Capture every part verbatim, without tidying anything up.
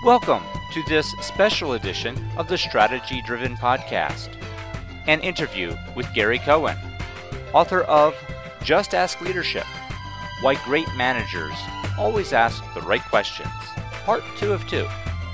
Welcome to this special edition of the Strategy Driven Podcast, an interview with Gary Cohen, author of Just Ask Leadership: Why Great Managers Always Ask the Right Questions, Part two of two.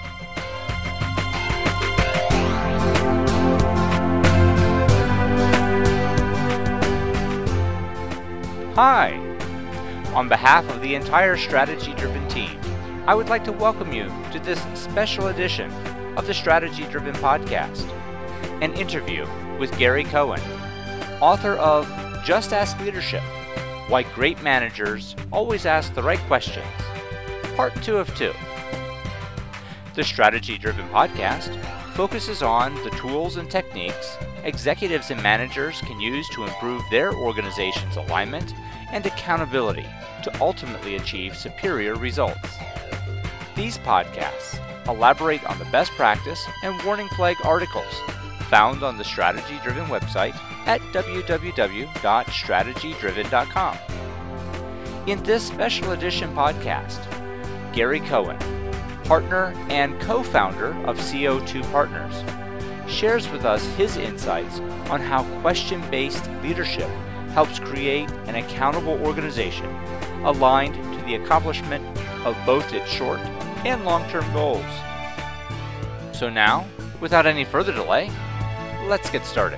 Hi! On behalf of the entire Strategy Driven team, I would like to welcome you to this special edition of the Strategy Driven Podcast, an interview with Gary Cohen, author of Just Ask Leadership: Why Great Managers Always Ask the Right Questions, Part two of two. The Strategy Driven Podcast focuses on the tools and techniques executives and managers can use to improve their organization's alignment and accountability to ultimately achieve superior results. These podcasts elaborate on the best practice and warning flag articles found on the Strategy Driven website at w w w dot strategy driven dot com. In this special edition podcast, Gary Cohen, partner and co-founder of C O two Partners, shares with us his insights on how question-based leadership helps create an accountable organization aligned to the accomplishment of both its short and long-term goals. So now, without any further delay, let's get started.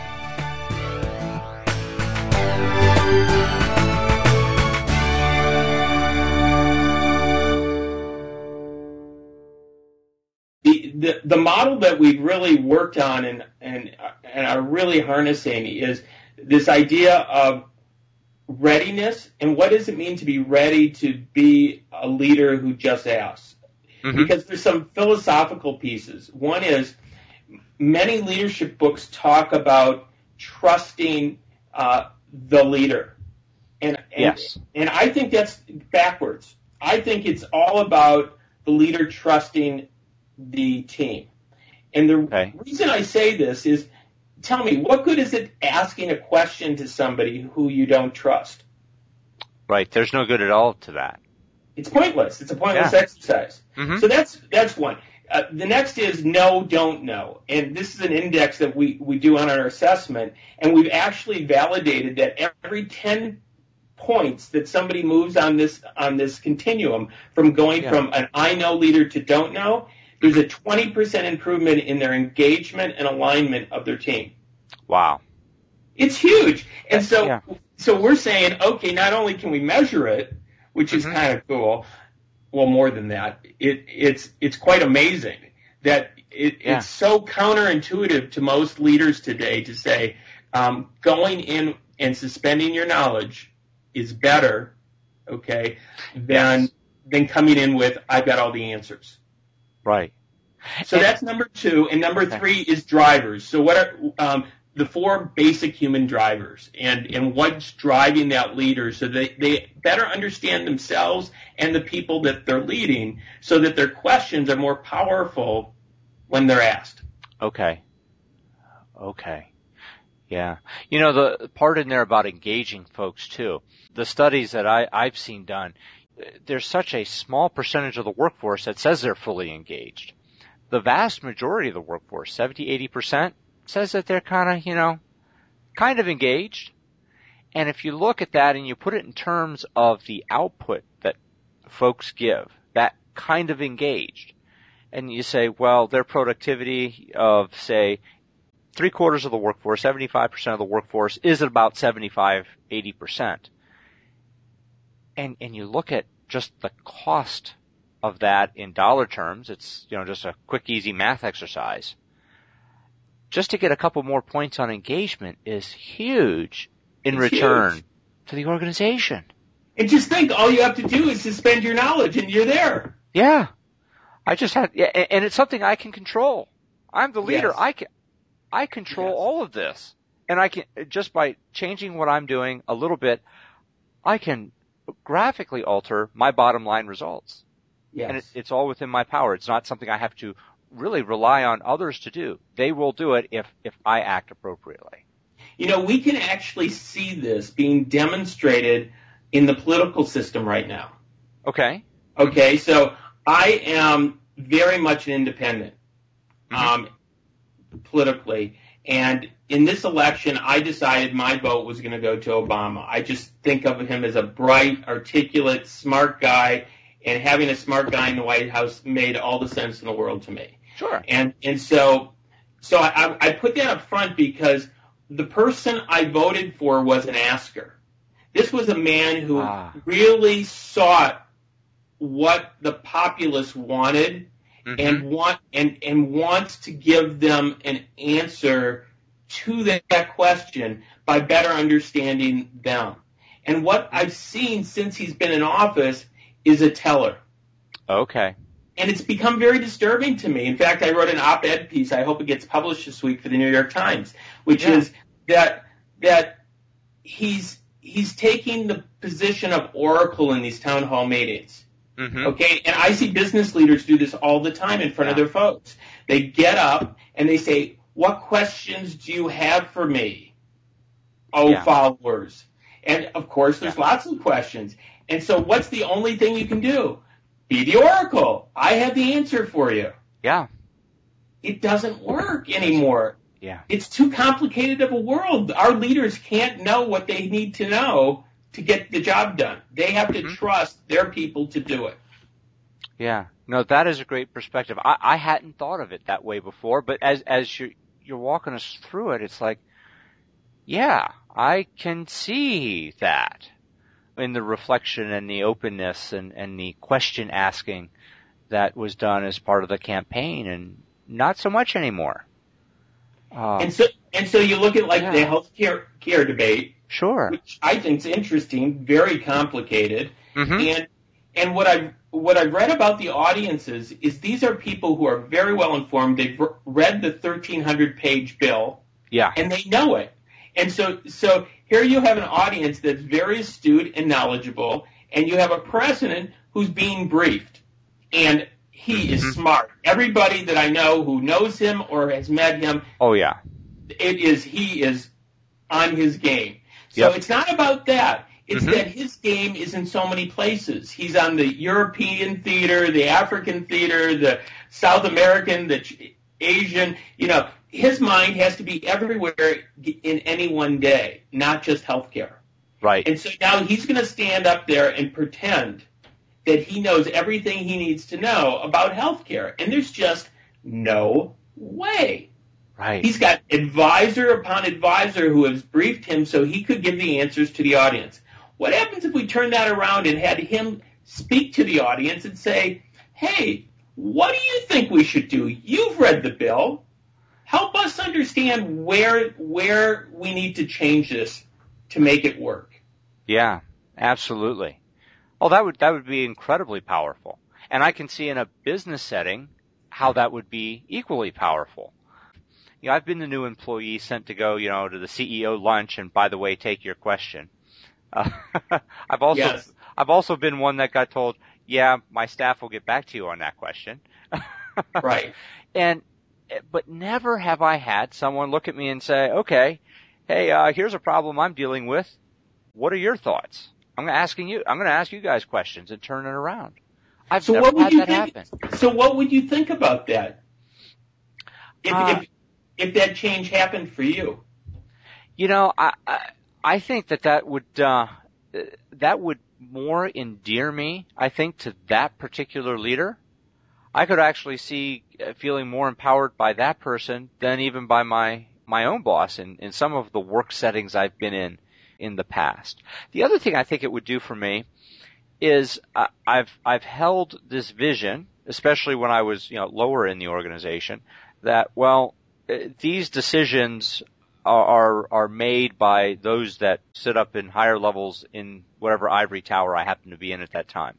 The, the, the model that we've really worked on and, and, and are really harnessing is this idea of readiness, and what does it mean to be ready to be a leader who just asks? Mm-hmm. Because there's some philosophical pieces. One is many leadership books talk about trusting uh, the leader. And, and, yes. and I think that's backwards. I think it's all about the leader trusting the team. And the okay. reason I say this is, tell me, what good is it asking a question to somebody who you don't trust? Right. There's no good at all to that. It's pointless. It's a pointless yeah. exercise. Mm-hmm. So that's that's one. Uh, the next is know, don't know. And this is an index that we, we do on our assessment, and we've actually validated that every ten points that somebody moves on this on this continuum from going yeah. from an I know leader to don't know, there's a twenty percent improvement in their engagement and alignment of their team. Wow. It's huge. And so yeah. so we're saying, okay, not only can we measure it, which is mm-hmm. kind of cool, well, more than that, it, it's it's quite amazing that it, yeah. it's so counterintuitive to most leaders today to say um, going in and suspending your knowledge is better, okay, than yes. than coming in with, I've got all the answers. Right. So and, that's number two. And number three is drivers. So what are um, the four basic human drivers, and, and what's driving that leader so they, they better understand themselves and the people that they're leading so that their questions are more powerful when they're asked. Okay. Okay. Yeah. You know, the part in there about engaging folks, too, the studies that I, I've seen done, there's such a small percentage of the workforce that says they're fully engaged. The vast majority of the workforce, seventy, eighty percent, says that they're kind of, you know, kind of engaged. And if you look at that and you put it in terms of the output that folks give, that kind of engaged, and you say, well, their productivity of, say, three quarters of the workforce, seventy-five percent of the workforce is at about seventy-five, eighty percent. And, and you look at just the cost of that in dollar terms, it's, you know, just a quick, easy math exercise. Just to get a couple more points on engagement is huge in it's return huge. to the organization. And just think, all you have to do is suspend your knowledge and you're there. Yeah. I just had, yeah, and it's something I can control. I'm the leader. Yes. I can, I control yes. all of this. And I can, just by changing what I'm doing a little bit, I can graphically alter my bottom line results. Yes. And it, it's all within my power. It's not something I have to really rely on others to do. They will do it if, if I act appropriately. You know, we can actually see this being demonstrated in the political system right now. Okay. Okay, so I am very much an independent, Mm-hmm. um, politically. And in this election, I decided my vote was going to go to Obama. I just think of him as a bright, articulate, smart guy, and having a smart guy in the White House made all the sense in the world to me. Sure. And and so so I, I put that up front because the person I voted for was an asker. This was a man who ah. really sought what the populace wanted, mm-hmm. and want and, and wants to give them an answer to that, that question by better understanding them. And what I've seen since he's been in office is a teller. Okay. And it's become very disturbing to me. In fact, I wrote an op-ed piece, I hope it gets published this week for the New York Times, which yeah. is that that he's he's taking the position of oracle in these town hall meetings. Mm-hmm. Okay, and I see business leaders do this all the time in front yeah. of their folks. They get up and they say, "What questions do you have for me, oh yeah. followers?" And of course, there's yeah. lots of questions. And so what's the only thing you can do? Be the oracle. I have the answer for you. Yeah. It doesn't work anymore. Yeah. It's too complicated of a world. Our leaders can't know what they need to know to get the job done. They have to mm-hmm. trust their people to do it. Yeah. No, that is a great perspective. I, I hadn't thought of it that way before, but as as you're, you're walking us through it, it's like, yeah, I can see that in the reflection and the openness and, and the question asking that was done as part of the campaign, and not so much anymore. Um, and so and so you look at like yeah. the health care, care debate, sure, which I think is interesting, very complicated, mm-hmm. and and what I've what I've read about the audiences is these are people who are very well informed. They've read the thirteen hundred page bill, yeah, and they know it. And so so here you have an audience that's very astute and knowledgeable, and you have a president who's being briefed, and he is mm-hmm. smart. Everybody that I know who knows him or has met him, oh yeah, it is he is on his game. So yep. it's not about that. It's mm-hmm. that his game is in so many places. He's on the European theater, the African theater, the South American, the Asian. You know, his mind has to be everywhere in any one day, not just healthcare. Right. And so now he's going to stand up there and pretend that he knows everything he needs to know about healthcare. And there's just no way. Right. He's got advisor upon advisor who has briefed him so he could give the answers to the audience. What happens if we turn that around and had him speak to the audience and say, hey, what do you think we should do? You've read the bill. Help us understand where where we need to change this to make it work. Yeah, absolutely. Oh, that would that would be incredibly powerful. And I can see in a business setting how that would be equally powerful. You know, I've been the new employee sent to go, you know, to the C E O lunch and, by the way, take your question. Uh, I've also yes. I've also been one that got told, yeah, my staff will get back to you on that question. Right. And but never have I had someone look at me and say, okay, hey, uh, here's a problem I'm dealing with. What are your thoughts? I'm asking you. I'm going to ask you guys questions and turn it around. I've so never what would had you that think, happen. So what would you think about that? If, uh, if if that change happened for you? You know, I I, I think that that would uh, that would more endear me, I think, to that particular leader. I could actually see feeling more empowered by that person than even by my my own boss in, in some of the work settings I've been in in the past. The other thing I think it would do for me is uh, I've I've held this vision, especially when I was, you know, lower in the organization, that, well, these decisions are, are are made by those that sit up in higher levels in whatever ivory tower I happen to be in at that time.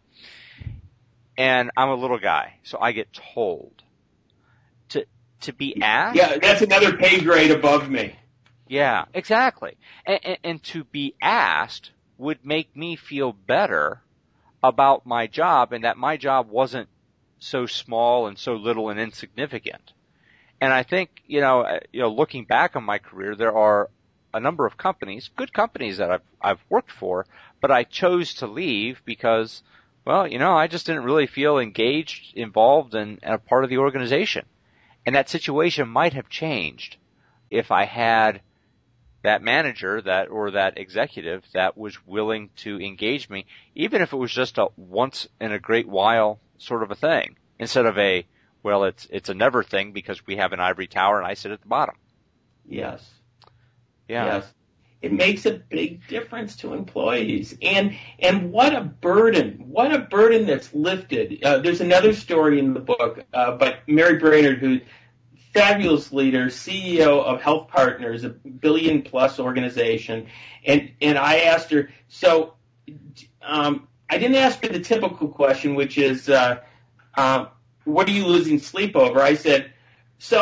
And I'm a little guy, so I get told to to be asked. Yeah, that's another pay grade above me. Yeah, exactly. And, and, and to be asked would make me feel better about my job, and that my job wasn't so small and so little and insignificant. And I think, you know, you know, looking back on my career, there are a number of companies, good companies that I've I've worked for, but I chose to leave because, well, you know, I just didn't really feel engaged, involved, and a part of the organization. And that situation might have changed if I had that manager that or that executive that was willing to engage me, even if it was just a once in a great while sort of a thing, instead of a, well, it's it's a never thing because we have an ivory tower and I sit at the bottom. Yes. Yeah. Yes. It makes a big difference to employees. And and what a burden. What a burden that's lifted. Uh, there's another story in the book, uh, but Mary Brainerd, who's fabulous leader, C E O of Health Partners, a billion plus organization, and and I asked her, so um, I didn't ask her the typical question, which is, uh, uh, what are you losing sleep over? I said, so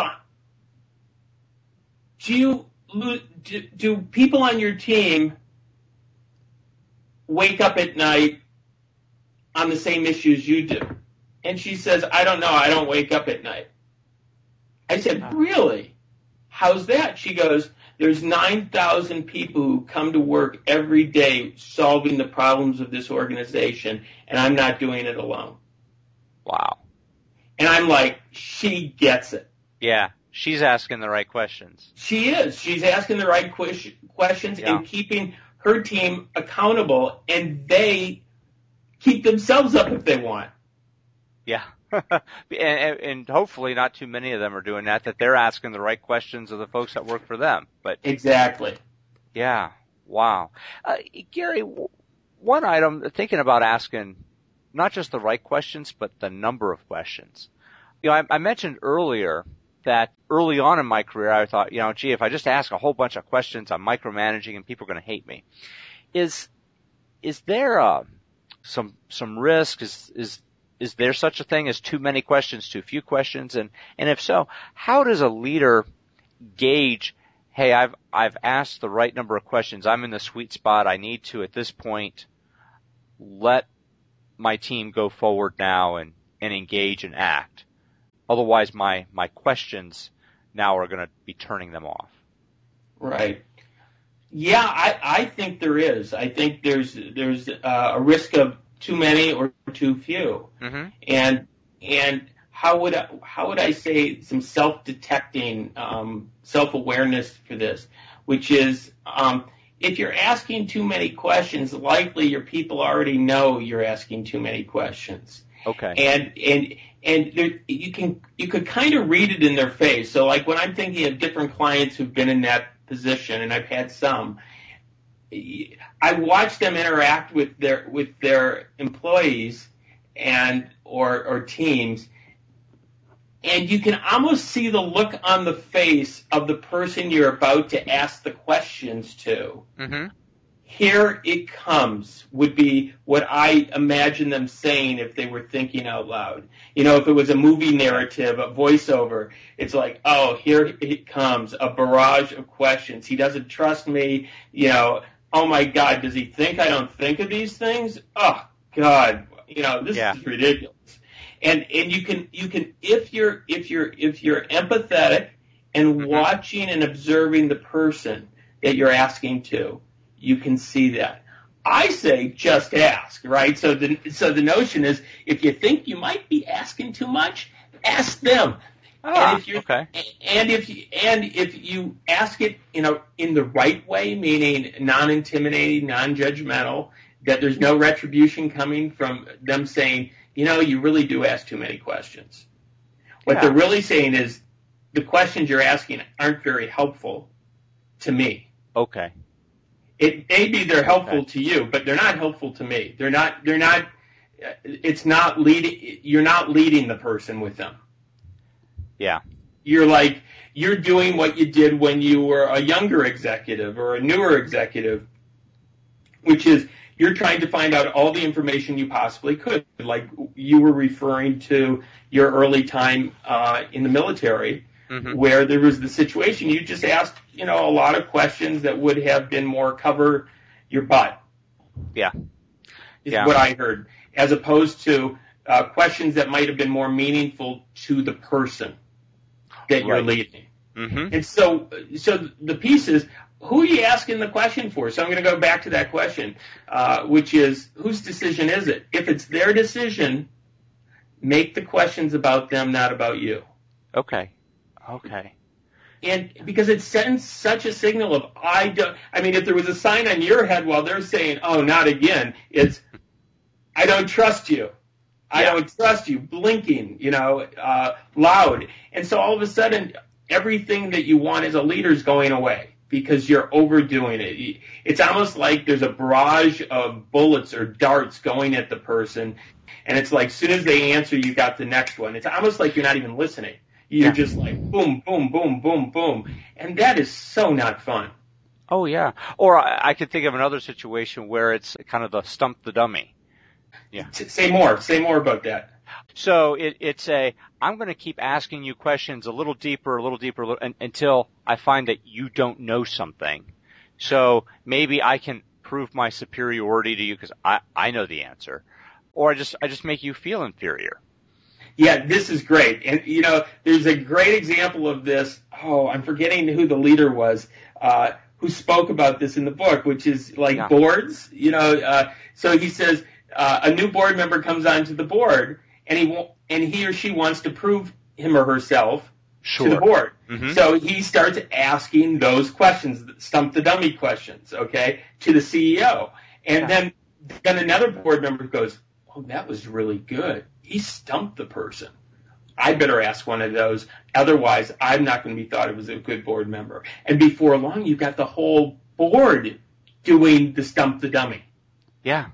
do you lo- do, do people on your team wake up at night on the same issues you do? And she says, I don't know, I don't wake up at night. I said, really? How's that? She goes, there's nine thousand people who come to work every day solving the problems of this organization, and I'm not doing it alone. Wow. And I'm like, she gets it. Yeah, she's asking the right questions. She is. She's asking the right que- questions yeah. and keeping her team accountable, and they keep themselves up if they want. Yeah. and, and hopefully not too many of them are doing that, that they're asking the right questions of the folks that work for them. But exactly. Yeah. Wow. Uh, Gary, one item, thinking about asking not just the right questions, but the number of questions. You know, I, I mentioned earlier that early on in my career, I thought, you know, gee, if I just ask a whole bunch of questions, I'm micromanaging and people are going to hate me. Is, is there a, some, some risk? Is, is, Is there such a thing as too many questions, too few questions? And, and if so, how does a leader gauge, hey, I've, I've asked the right number of questions. I'm in the sweet spot. I need to, at this point, let my team go forward now and, and engage and act. Otherwise, my, my questions now are going to be turning them off. Right. Yeah, I, I think there is. I think there's, there's uh, a risk of too many or too few. Mm-hmm. And and how would I, how would I say some self-detecting, um, self-awareness for this, which is um, if you're asking too many questions, likely your people already know you're asking too many questions. Okay. And and and there, you can you could kind of read it in their face. So like when I'm thinking of different clients who've been in that position, and I've had some, I watch them interact with their with their employees and or or teams, and you can almost see the look on the face of the person you're about to ask the questions to. Mm-hmm. Here it comes would be what I imagine them saying if they were thinking out loud. You know, if it was a movie narrative, a voiceover, it's like, oh, here it comes, a barrage of questions. He doesn't trust me, you know. Oh my God, does he think I don't think of these things? Oh God, you know, this yeah. is ridiculous. And and you can you can if you're if you're if you're empathetic and mm-hmm. watching and observing the person that you're asking to, you can see that. I say just ask, right? So the so the notion is if you think you might be asking too much, ask them. Ah, and if you okay. and if you and if you ask it, you know, in the right way, meaning non-intimidating, non-judgmental, that there's no retribution coming from them saying, you know, you really do ask too many questions. What yeah. they're really saying is the questions you're asking aren't very helpful to me. Okay. It maybe they're helpful okay. to you, but they're not helpful to me. They're not. They're not. It's not leading. You're not leading the person with them. Yeah. You're like, you're doing what you did when you were a younger executive or a newer executive, which is you're trying to find out all the information you possibly could. Like you were referring to your early time uh, in the military, mm-hmm. where there was the situation you just asked, you know, a lot of questions that would have been more cover your butt. Yeah. Is yeah. what I heard, as opposed to uh, questions that might have been more meaningful to the person that you're right. leading. Mm-hmm. And so, so the piece is, who are you asking the question for? So I'm going to go back to that question, uh, which is, whose decision is it? If it's their decision, make the questions about them, not about you. Okay. Okay. And because it sends such a signal of, I don't, I mean, if there was a sign on your head while they're saying, oh, not again, it's, I don't trust you. I Yeah. don't trust you, blinking, you know, uh, loud. And so all of a sudden, everything that you want as a leader is going away because you're overdoing it. It's almost like there's a barrage of bullets or darts going at the person, and it's like as soon as they answer, you got the next one. It's almost like you're not even listening. You're Yeah. just like boom, boom, boom, boom, boom. And that is so not fun. Oh, yeah. Or I, I could think of another situation where it's kind of the stump the dummy. Yeah. Say more. Say more about that. So it, it's a, I'm going to keep asking you questions a little deeper, a little deeper, a little, un, until I find that you don't know something. So maybe I can prove my superiority to you because I, I know the answer. Or I just, I just make you feel inferior. Yeah, this is great. And, you know, there's a great example of this. Oh, I'm forgetting who the leader was, uh, who spoke about this in the book, which is like Yeah. boards, you know. Uh, so he says uh, a new board member comes onto the board, and he wa- and he or she wants to prove him or herself Sure. to the board. Mm-hmm. So he starts asking those questions, stump the dummy questions, okay, to the C E O. And Yeah. then, then another board member goes, oh, that was really good. He stumped the person. I better ask one of those. Otherwise, I'm not going to be thought of as a good board member. And before long, you've got the whole board doing the stump the dummy. Yeah.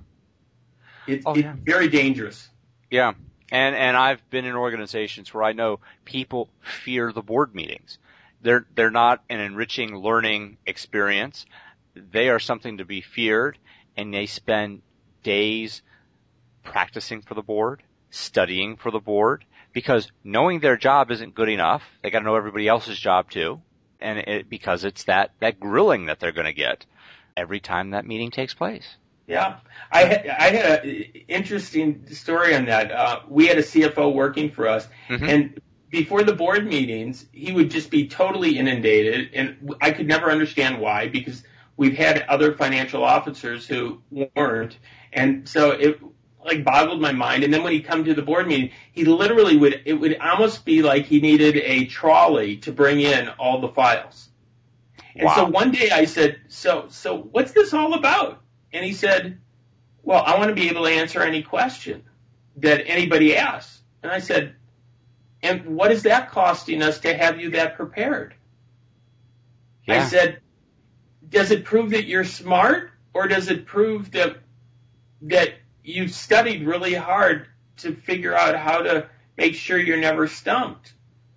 It's, Oh, it's yeah. very dangerous. Yeah. And, and I've been in organizations where I know people fear the board meetings. They're, they're not an enriching learning experience. They are something to be feared, and they spend days practicing for the board, studying for the board, because knowing their job isn't good enough. They got to know everybody else's job too. And it, because it's that, that grilling that they're going to get every time that meeting takes place. Yeah, I had, I had an interesting story on that. Uh, we had a C F O working for us, Mm-hmm. and before the board meetings, he would just be totally inundated, and I could never understand why, because we've had other financial officers who weren't, and so it like boggled my mind. And then when he'd come to the board meeting, he literally would, it would almost be like he needed a trolley to bring in all the files. And Wow. so one day I said, so, so what's this all about? And he said, well, I want to be able to answer any question that anybody asks. And I said, and what is that costing us to have you that prepared? Yeah. I said, does it prove that you're smart, or does it prove that that you've studied really hard to figure out how to make sure you're never stumped?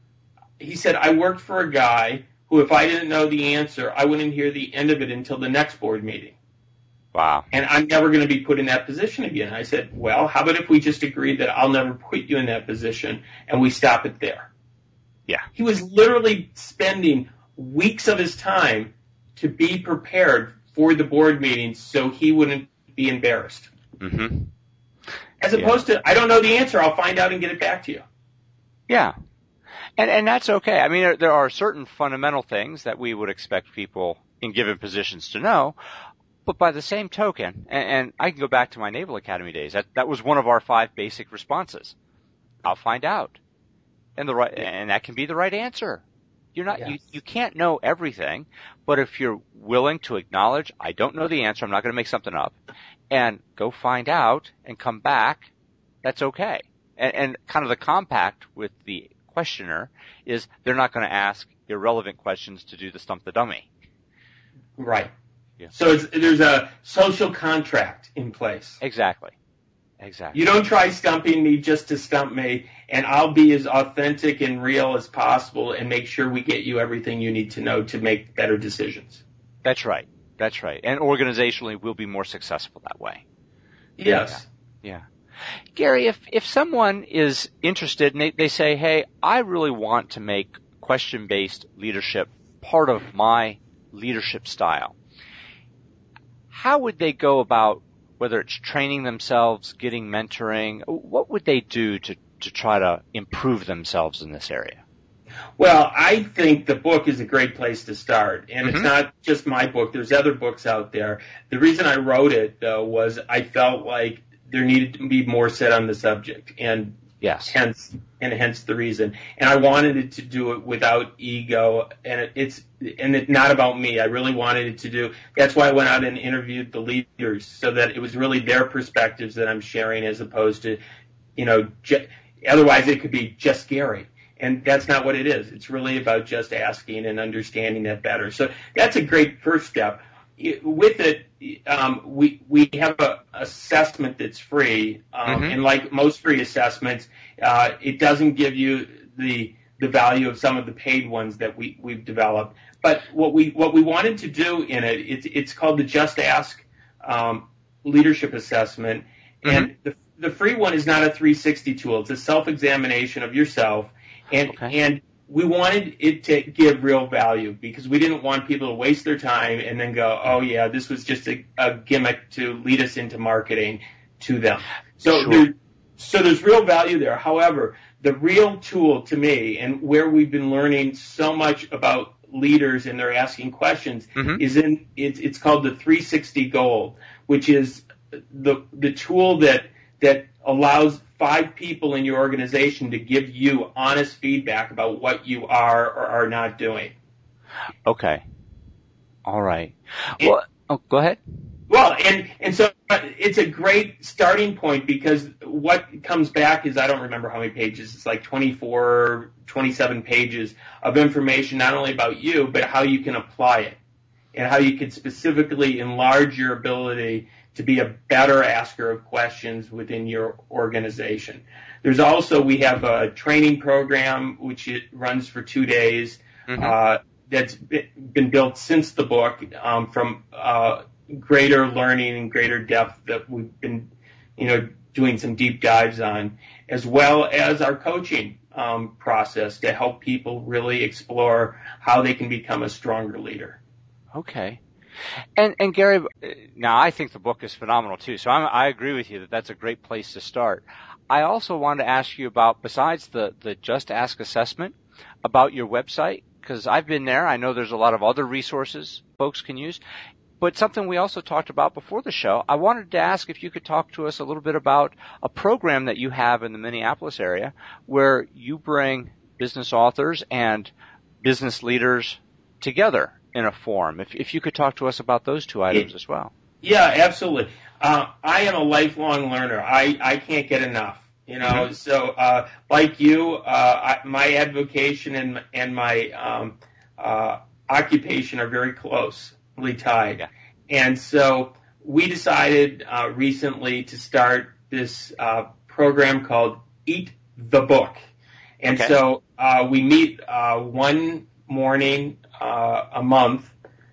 He said, I worked for a guy who, if I didn't know the answer, I wouldn't hear the end of it until the next board meeting. Wow. And I'm never going to be put in that position again. I said, well, how about if we just agreed that I'll never put you in that position and we stop it there? Yeah. He was literally spending weeks of his time to be prepared for the board meetings so he wouldn't be embarrassed. Mm-hmm. As opposed to, I don't know the answer, I'll find out and get it back to you. Yeah. And, and that's okay. I mean, there, there are certain fundamental things that we would expect people in given positions to know. But by the same token, and, and I can go back to my Naval Academy days, that, that was one of our five basic responses. I'll find out. And the right, and that can be the right answer. You're not, Yes. you, you can't know everything, but if you're willing to acknowledge, I don't know the answer, I'm not going to make something up, and go find out and come back, that's okay. And, and kind of the compact with the questioner is they're not going to ask irrelevant questions to do the stump the dummy. Right. Yeah. So it's, there's a social contract in place. Exactly. Exactly. You don't try stumping me just to stump me, and I'll be as authentic and real as possible and make sure we get you everything you need to know to make better decisions. That's right. That's right. And organizationally, we'll be more successful that way. Yes. Yeah. yeah. Gary, if, if someone is interested and they, they say, hey, I really want to make question-based leadership part of my leadership style, how would they go about, whether it's training themselves, getting mentoring, what would they do to, to try to improve themselves in this area? Well, I think the book is a great place to start, and mm-hmm. it's not just my book. There's other books out there. The reason I wrote it, though, was I felt like there needed to be more said on the subject, and yes, hence and hence the reason. And I wanted it to do it without ego, and it, it's and it's not about me. I really wanted it to do. That's why I went out and interviewed the leaders, so that it was really their perspectives that I'm sharing, as opposed to, you know, ju- otherwise it could be just Gary. And that's not what it is. It's really about just asking and understanding that better. So that's a great first step. With it, um, we we have a assessment that's free, um, mm-hmm. and like most free assessments, uh, it doesn't give you the the value of some of the paid ones that we we've developed. But what we what we wanted to do in it, it's it's called the Just Ask um, Leadership Assessment, mm-hmm. and the the free one is not a three sixty tool. It's a self-examination of yourself. And okay. and we wanted it to give real value, because we didn't want people to waste their time and then go, oh, yeah, this was just a, a gimmick to lead us into marketing to them. So, sure. there, so there's real value there. However, the real tool to me, and where we've been learning so much about leaders and they're asking questions, mm-hmm. is in it's, it's called the three sixty Gold, which is the the tool that that allows five people in your organization to give you honest feedback about what you are or are not doing. Okay. All right. And, well, oh, go ahead. Well, and, and so it's a great starting point, because what comes back is, I don't remember how many pages, it's like twenty-four, twenty-seven pages of information, not only about you, but how you can apply it and how you can specifically enlarge your ability to be a better asker of questions within your organization. There's also, we have a training program which it runs for two days, mm-hmm. uh, that's been built since the book, um, from uh, greater learning and greater depth that we've been, you know, doing some deep dives on, as well as our coaching um, process to help people really explore how they can become a stronger leader. Okay. And, and Gary, now I think the book is phenomenal too, so I'm, I agree with you that that's a great place to start. I also wanted to ask you about, besides the, the Just Ask assessment, about your website, because I've been there. I know there's a lot of other resources folks can use, but something we also talked about before the show, I wanted to ask if you could talk to us a little bit about a program that you have in the Minneapolis area where you bring business authors and business leaders together in a forum. If if you could talk to us about those two items it, as well. Yeah, absolutely. Uh, I am a lifelong learner. I, I can't get enough. You know, mm-hmm. so uh, like you, uh, I, my advocation and and my um, uh, occupation are very closely tied. Yeah. And so we decided uh, recently to start this uh, program called Eat the Book. And okay. so uh, we meet uh, one morning uh, a month,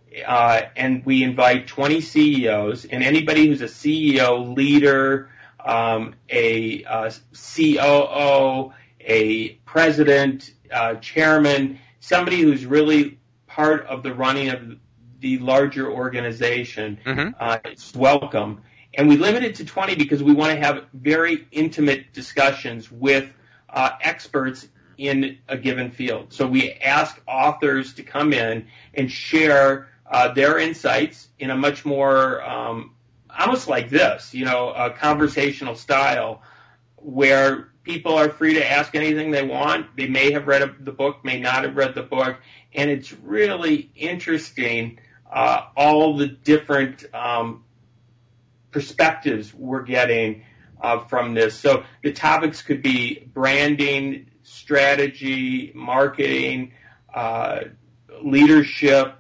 uh, and we invite twenty C E Os, and anybody who's a C E O, leader, um, a uh, C O O, a president, uh, chairman, somebody who's really part of the running of the larger organization, mm-hmm. uh, is welcome. And we limit it to twenty because we want to have very intimate discussions with uh, experts in a given field. So we ask authors to come in and share uh, their insights in a much more, um, almost like this, you know, a conversational style where people are free to ask anything they want. They may have read the book, may not have read the book, and it's really interesting, uh, all the different um, perspectives we're getting uh, from this. So the topics could be branding, strategy, marketing, uh, leadership,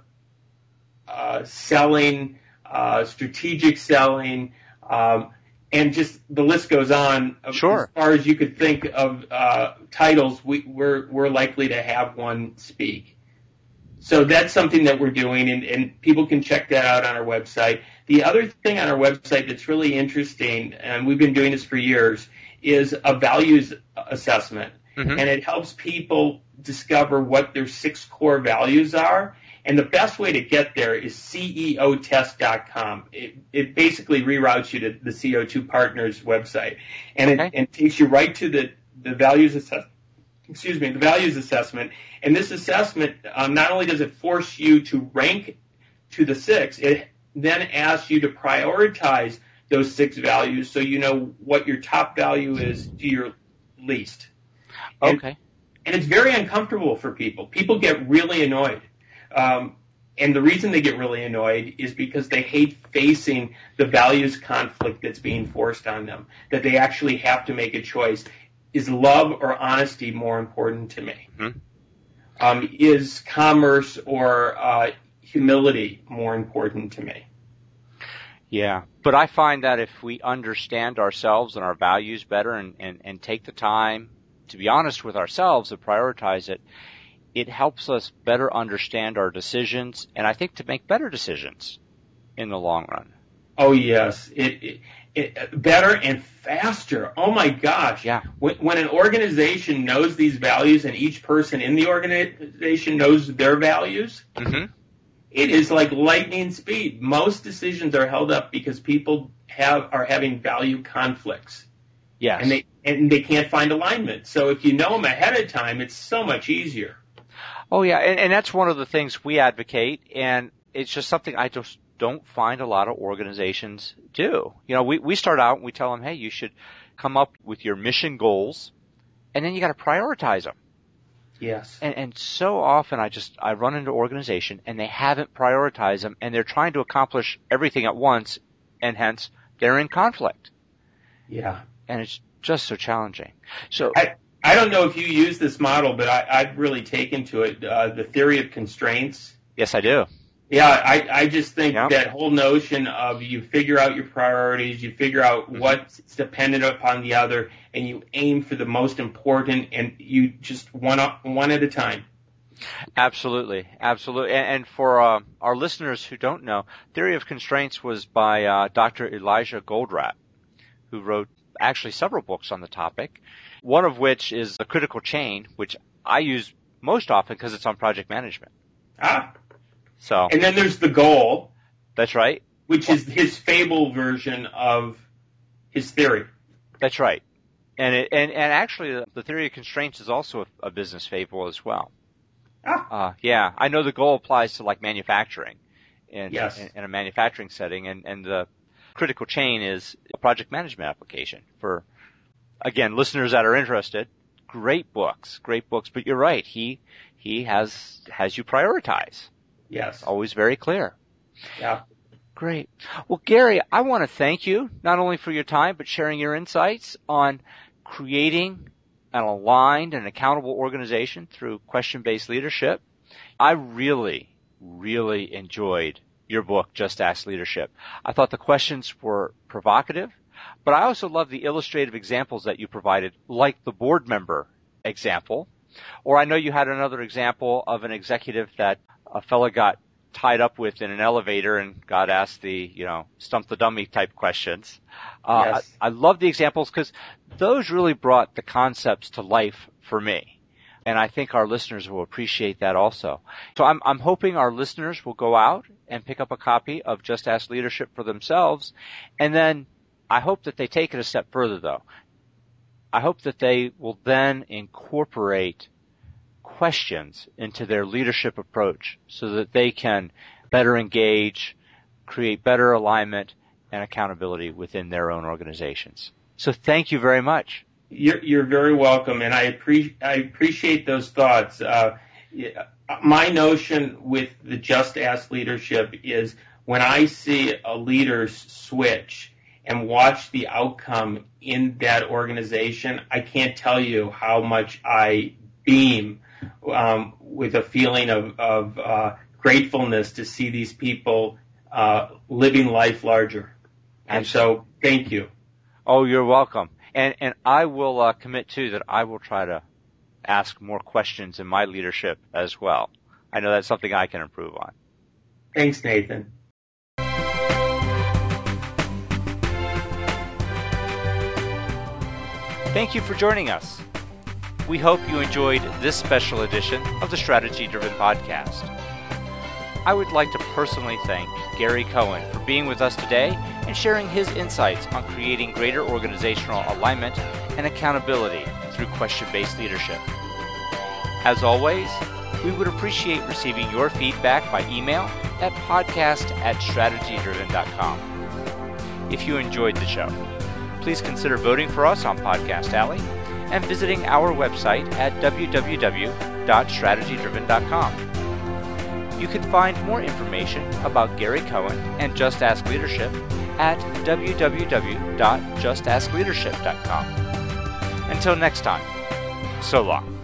uh, selling, uh, strategic selling, um, and just the list goes on. Sure. As far as you could think of uh, titles, we, we're we're likely to have one speak. So that's something that we're doing, and, and people can check that out on our website. The other thing on our website that's really interesting, and we've been doing this for years, is a values assessment. Mm-hmm. And it helps people discover what their six core values are. And the best way to get there is C E O test dot com. It, it basically reroutes you to the C O two Partners website. And okay. it, it takes you right to the, the values assessment excuse me, the values assessment. And this assessment, um, not only does it force you to rank to the six, it then asks you to prioritize those six values so you know what your top value is to your least. And, Okay. and it's very uncomfortable for people. People get really annoyed. Um, and the reason they get really annoyed is because they hate facing the values conflict that's being forced on them, that they actually have to make a choice. Is love or honesty more important to me? Mm-hmm. Um, is commerce or uh, humility more important to me? Yeah, but I find that if we understand ourselves and our values better and, and, and take the time to be honest with ourselves and prioritize it, it helps us better understand our decisions and I think to make better decisions in the long run. Oh, yes. It, it, it better and faster. Oh, my gosh. Yeah. When, when an organization knows these values and each person in the organization knows their values, Mm-hmm. it is like lightning speed. Most decisions are held up because people have are having value conflicts. Yes. And they and they can't find alignment. So if you know them ahead of time, it's so much easier. Oh, yeah, and, and that's one of the things we advocate, and it's just something I just don't find a lot of organizations do. You know, we, we start out and we tell them, hey, you should come up with your mission goals, and then you got to prioritize them. Yes. And, and so often I just, I run into organization and they haven't prioritized them and they're trying to accomplish everything at once and hence they're in conflict. Yeah. And it's just so challenging. So I, I don't know if you use this model, but I, I've really taken to it, uh, the theory of constraints. yes, I do. Yeah, I, I just think Yep. that whole notion of you figure out your priorities, you figure out Mm-hmm. what's dependent upon the other, and you aim for the most important, and you just one up, one at a time. Absolutely, absolutely. And, and for uh, our listeners who don't know, Theory of Constraints was by uh, Doctor Elijah Goldratt, who wrote actually several books on the topic, one of which is The Critical Chain, which I use most often because it's on project management. Ah, So and then there's the goal, that's right. which is his fable version of his theory. That's right. And it, and, and actually the, the Theory of Constraints is also a, a business fable as well. Ah, Uh, yeah, I know the goal applies to like manufacturing in, Yes. in, in a manufacturing setting, and, and the Critical Chain is a project management application for, again, listeners that are interested. Great books, great books. But you're right, he he has has you prioritize. yes. Always very clear. Yeah. Great. Well, Gary, I want to thank you not only for your time, but sharing your insights on creating an aligned and accountable organization through question-based leadership. I really, really enjoyed your book, Just Ask Leadership. I thought the questions were provocative, but I also love the illustrative examples that you provided, like the board member example. Or I know you had another example of an executive that a fellow got tied up with in an elevator and got asked the, you know, stump the dummy type questions. Uh, Yes. I, I love the examples because those really brought the concepts to life for me. And I think our listeners will appreciate that also. So I'm, I'm hoping our listeners will go out and pick up a copy of Just Ask Leadership for themselves. And then I hope that they take it a step further, though. I hope that they will then incorporate questions into their leadership approach so that they can better engage, create better alignment and accountability within their own organizations. So thank you very much. You're, you're very welcome, and I, appre- I appreciate those thoughts. Uh, yeah, my notion with the Just Ask Leadership is when I see a leader switch and watch the outcome in that organization, I can't tell you how much I beam um, with a feeling of, of uh, gratefulness to see these people uh, living life larger. And so, thank you. Oh, you're welcome. And and I will uh, commit, too, that I will try to ask more questions in my leadership as well. I know that's something I can improve on. Thanks, Nathan. Thank you for joining us. We hope you enjoyed this special edition of the Strategy Driven Podcast. I would like to personally thank Gary Cohen for being with us today and sharing his insights on creating greater organizational alignment and accountability through question-based leadership. As always, we would appreciate receiving your feedback by email at podcast at strategy driven dot com. If you enjoyed the show, please consider voting for us on Podcast Alley and visiting our website at w w w dot strategy driven dot com. You can find more information about Gary Cohen and Just Ask Leadership at w w w dot just ask leadership dot com. Until next time, so long.